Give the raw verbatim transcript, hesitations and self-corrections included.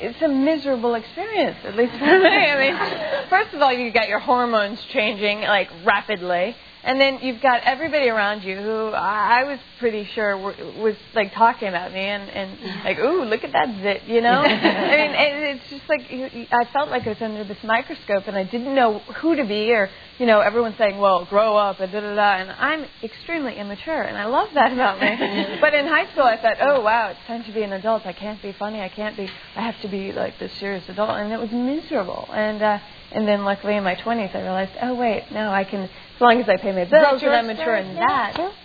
it's a miserable experience, at least for me. I mean, first of all, you got your hormones changing, like, rapidly. And then you've got everybody around you who I was pretty sure were, was, like, talking about me and, and like, ooh, look at that zit, you know? I mean, it, it's just like, I felt like I was under this microscope and I didn't know who to be or, you know, everyone's saying, well, grow up and da-da-da. And I'm extremely immature, and I love that about me. But in high school, I thought, oh, wow, it's time to be an adult. I can't be funny. I can't be, I have to be, like, this serious adult. And it was miserable. And, uh, and then luckily in my twenties, I realized, oh, wait, no, I can, as long as I pay my bills and I'm mature in that.